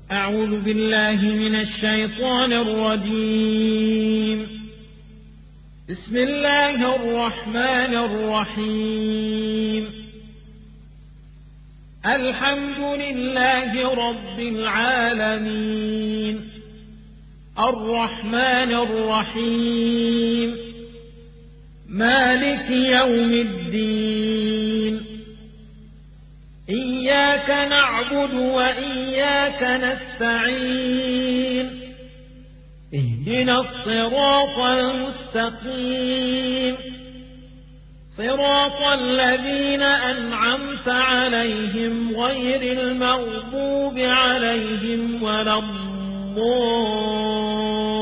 أعوذ بالله من الشيطان الرجيم. بسم الله الرحمن الرحيم. الحمد لله رب العالمين، الرحمن الرحيم، مالك يوم الدين. إياك نعبد وإياك نستعين. اهدنا الصراط المستقيم، صراط الذين أنعمت عليهم غير المغضوب عليهم ولا الضالين.